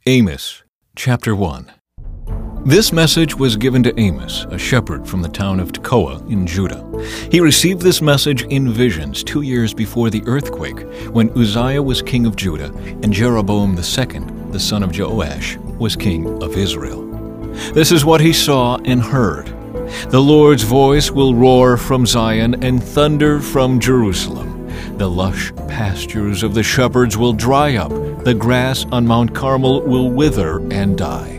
Amos, chapter 1. This message was given to Amos, a shepherd from the town of Tekoa in Judah. He received this message in visions 2 years before the earthquake, when Uzziah was king of Judah and Jeroboam II, the son of Joash, was king of Israel. This is what he saw and heard. The Lord's voice will roar from Zion and thunder from Jerusalem. The lush pastures of the shepherds will dry up. The grass on Mount Carmel will wither and die.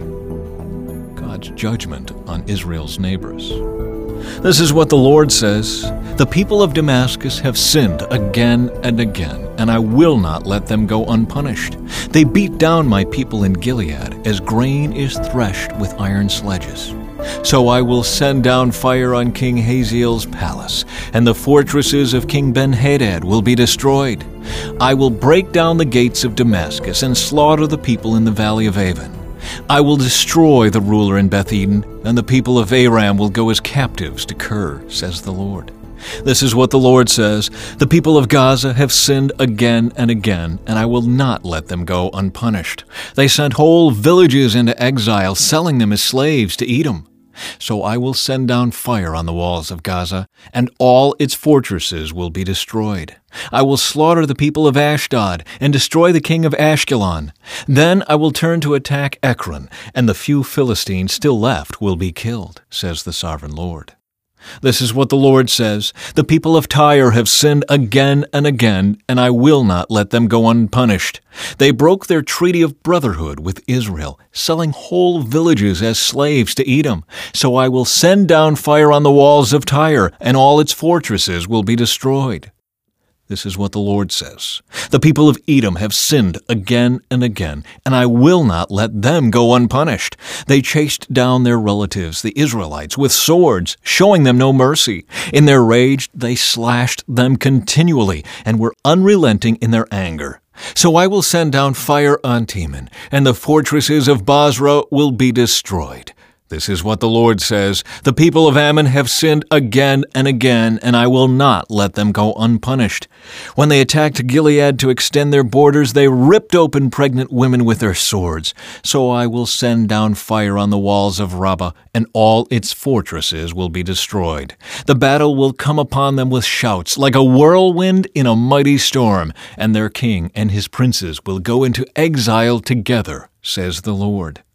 God's judgment on Israel's neighbors. This is what the Lord says: The people of Damascus have sinned again and again, and I will not let them go unpunished. They beat down my people in Gilead as grain is threshed with iron sledges. So I will send down fire on King Hazael's palace, and the fortresses of King Ben-Hadad will be destroyed. I will break down the gates of Damascus and slaughter the people in the valley of Avon. I will destroy the ruler in Beth-Eden, and the people of Aram will go as captives to Kir, says the Lord. This is what the Lord says: The people of Gaza have sinned again and again, and I will not let them go unpunished. They sent whole villages into exile, selling them as slaves to Edom. So I will send down fire on the walls of Gaza, and all its fortresses will be destroyed. I will slaughter the people of Ashdod and destroy the king of Ashkelon. Then I will turn to attack Ekron, and the few Philistines still left will be killed, says the sovereign Lord. This is what the Lord says: The people of Tyre have sinned again and again, and I will not let them go unpunished. They broke their treaty of brotherhood with Israel, selling whole villages as slaves to Edom. So I will send down fire on the walls of Tyre, and all its fortresses will be destroyed. This is what the Lord says: The people of Edom have sinned again and again, and I will not let them go unpunished. They chased down their relatives, the Israelites, with swords, showing them no mercy. In their rage, they slashed them continually and were unrelenting in their anger. So I will send down fire on Teman, and the fortresses of Basra will be destroyed. This is what the Lord says: The people of Ammon have sinned again and again, and I will not let them go unpunished. When they attacked Gilead to extend their borders, they ripped open pregnant women with their swords. So I will send down fire on the walls of Rabbah, and all its fortresses will be destroyed. The battle will come upon them with shouts, like a whirlwind in a mighty storm, and their king and his princes will go into exile together, says the Lord.